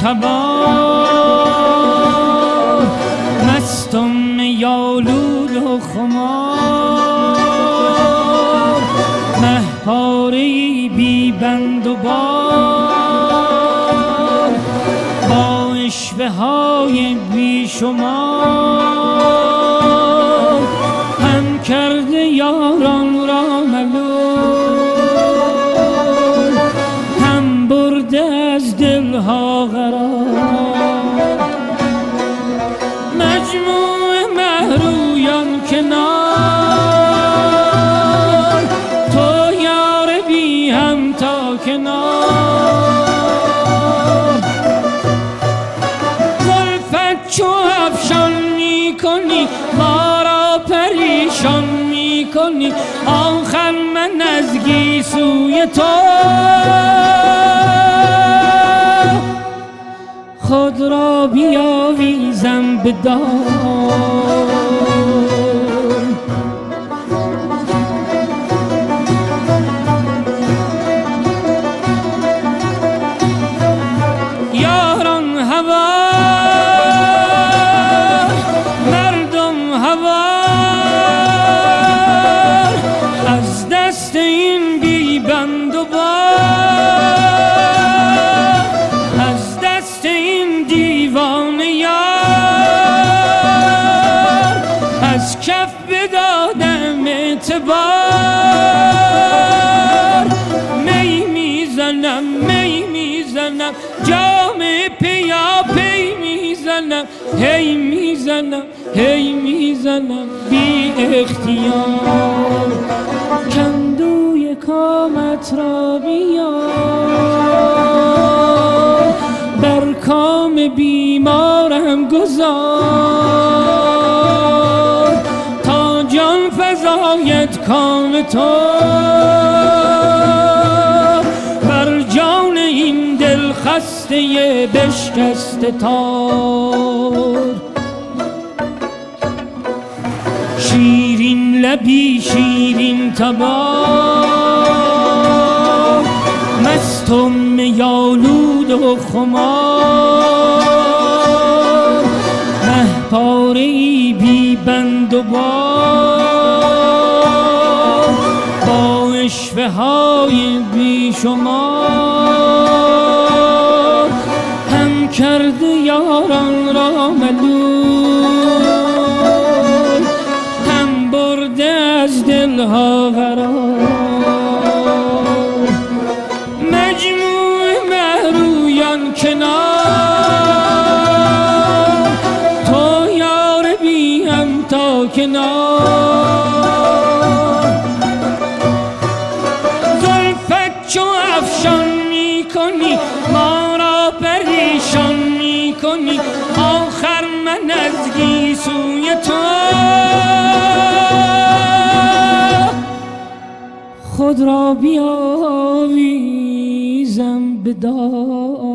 تبار مستم یالود و خمار مهپاره‌ای بی بند و بار با عشوه های بی شمار هم کرده یاران را ملول هم برده از دلها قرار مجموع مهرویان کنار تو یار بی هم تا کنار زلفت چو افشان می کنی ما را پریشان می کنی آخر من از گیسوی تو خود را بیاویزم به دار یاران هوا مردم هوا از دست این بی بند و بار از دست این دیوانه یار از کف بدادم اعتبار می میزنم جام پیا پی میزنم هی میزنم بی اختیار کندوی کامت را بیار بر کام بیمارم گذار تا جان فزاید کام تو بر جان این دل خسته بشکسته تار شیرین لبی شیرین تبار مستم یالود و خمار مهپاره‌ای بی بند و بار با عشوه های بی شمار هم کرده یاران را ملول هم برده از دلها قرار مجموع مهرویان کنار تو یار بی هم تا کنار زلفت چو افشان می کنی ما را پریشان می کنی آخر من از گیسوی تو خود را بیاویزم به دار